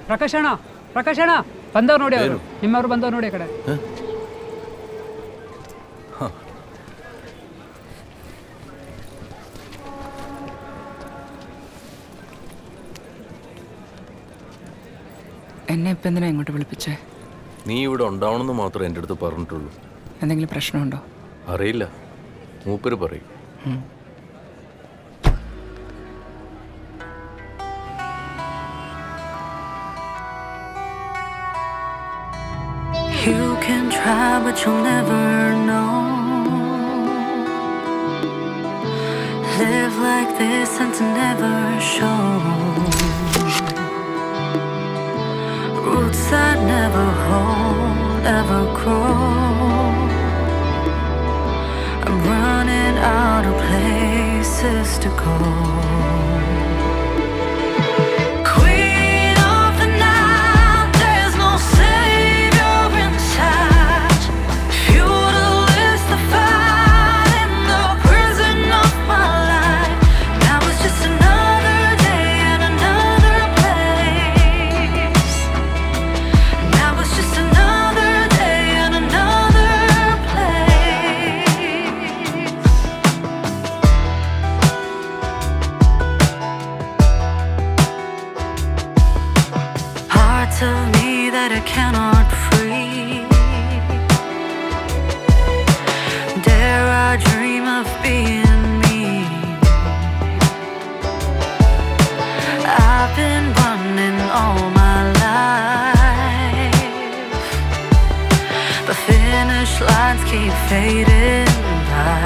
ಪ್ರಕಾಶ್ ಅಣ್ಣ, ಪ್ರಕಾಶ್ ಅಣ್ಣ ಬಂದವ್ರು ನೋಡಿ, ಅವರು ನಿಮ್ಮವ್ರು ಬಂದವ್ರು ನೋಡಿ ಆ ಕಡೆ. എന്നെ ഇപ്പം എന്തിനാ ഇങ്ങോട്ട് വിളിപ്പിച്ചേ? നീ ഇവിടെ ഉണ്ടാവണമെന്ന് മാത്രമേ എൻ്റെ അടുത്ത് പറഞ്ഞിട്ടുള്ളൂ. എന്തെങ്കിലും പ്രശ്നമുണ്ടോ? അറിയില്ല, മൂപ്പര് പറയും. You can try but you'll never know. Live like this and to never show. Roots that never hold, ever grow. I'm running out of places to go. Of me that I cannot free. Dare I dream of being me? I've been running all my life. The finish lines keep fading by.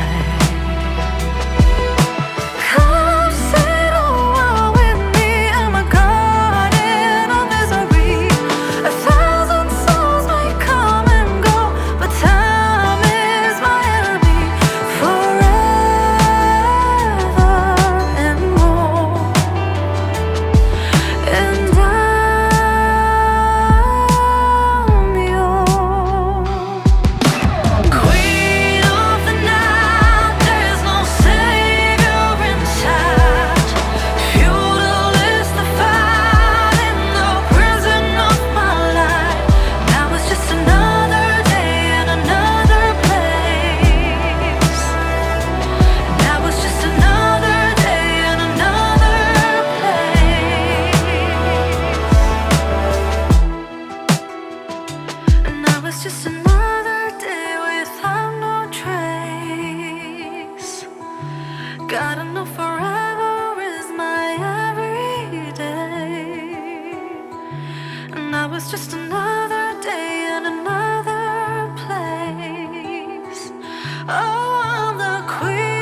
Just another day without no trace. Gotta know forever is my everyday. And that was just another day in another place. Oh, I'm the queen.